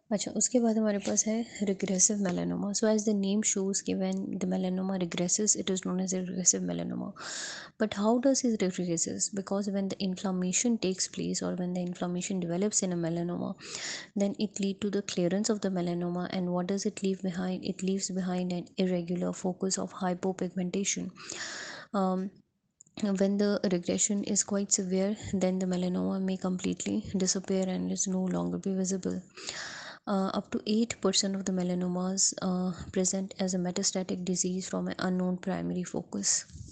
अच्छा, उसके बाद हमारे पास है regressive melanoma. So as the name shows कि when the melanoma regresses, it is known as a regressive melanoma. But how does it regresses? Because when the inflammation takes place, or when the inflammation develops in a melanoma, then it lead to the clearance of the melanoma. And what does it leave behind? It leaves behind an irregular focus of hypopigmentation. um, when the regression is quite severe, then the melanoma may completely disappear and is no longer be visible. Up to 8% of the melanomas present as a metastatic disease from an unknown primary focus.